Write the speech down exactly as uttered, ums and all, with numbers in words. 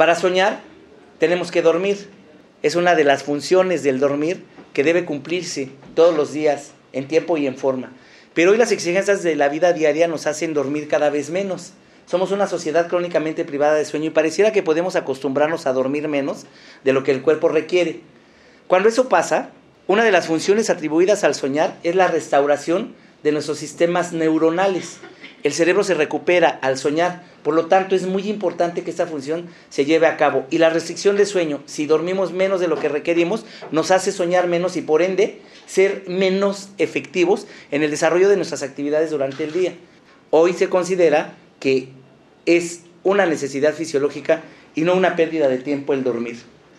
Para soñar tenemos que dormir. Es una de las funciones del dormir que debe cumplirse todos los días, en tiempo y en forma. Pero hoy las exigencias de la vida diaria nos hacen dormir cada vez menos. Somos una sociedad crónicamente privada de sueño y pareciera que podemos acostumbrarnos a dormir menos de lo que el cuerpo requiere. Cuando eso pasa, una de las funciones atribuidas al soñar es la restauración de nuestros sistemas neuronales. El cerebro se recupera al soñar, por lo tanto es muy importante que esta función se lleve a cabo. Y la restricción de sueño, si dormimos menos de lo que requerimos, nos hace soñar menos y por ende ser menos efectivos en el desarrollo de nuestras actividades durante el día. Hoy se considera que es una necesidad fisiológica y no una pérdida de tiempo el dormir.